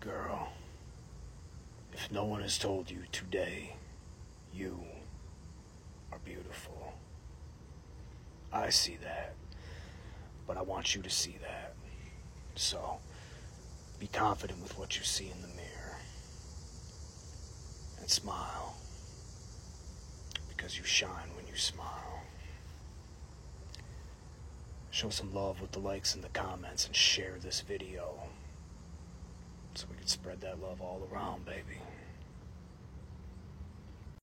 Girl, if no one has told you today, you are beautiful. I see that, but I want you to see that. So, be confident with what you see in the mirror. And smile, because you shine when you smile. Show some love with the likes and the comments and share this video so we can spread that love all around, baby.